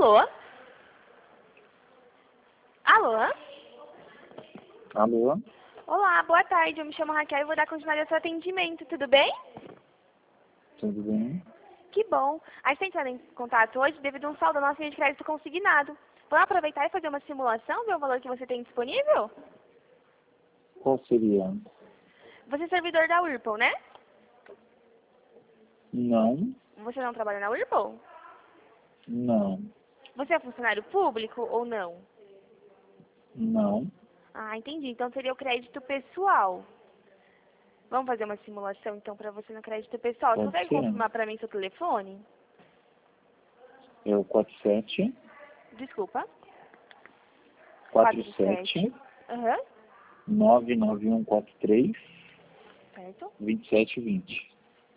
Alô? Alô? Alô? Olá, boa tarde. Eu me chamo Raquel e vou dar continuidade ao seu atendimento. Tudo bem? Tudo bem? Que bom. A gente está entrando em contato hoje devido a um saldo da nossa linha de crédito consignado. Vamos aproveitar e fazer uma simulação, ver o valor que você tem disponível? Qual seria? Você é servidor da Whirlpool, né? Não, Você não trabalha na Whirlpool? não, Você é funcionário público ou não? não. Ah, entendi. Então seria o crédito pessoal. Vamos fazer uma simulação então para você no crédito pessoal. Você Pode consegue ser. confirmar para mim seu telefone? É o 47 Desculpa. 47 Aham. 99143 Certo. 2720.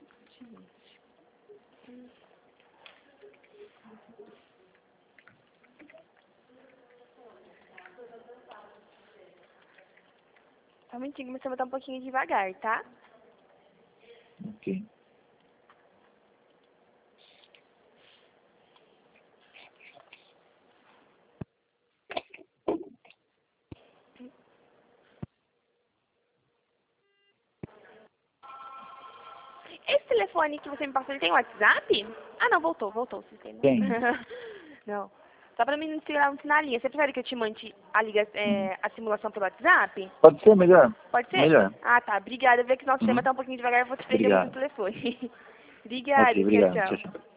Só um minutinho, mas você vai botar um pouquinho devagar, tá? Ok. Esse telefone que você me passou, ele tem WhatsApp? Ah, não, voltou o sistema. Tem. Não. Só pra mim não tirar muito na linha. Você prefere que eu te mande a simulação pelo WhatsApp? Pode ser melhor? Pode ser? Melhor. Ah, tá. Obrigada. Vê que nosso sistema Uhum. tá um pouquinho devagar, eu vou te prender muito Obrigado. no telefone. Ok, Obrigada. Tchau, obrigado. Tchau, tchau. tchau.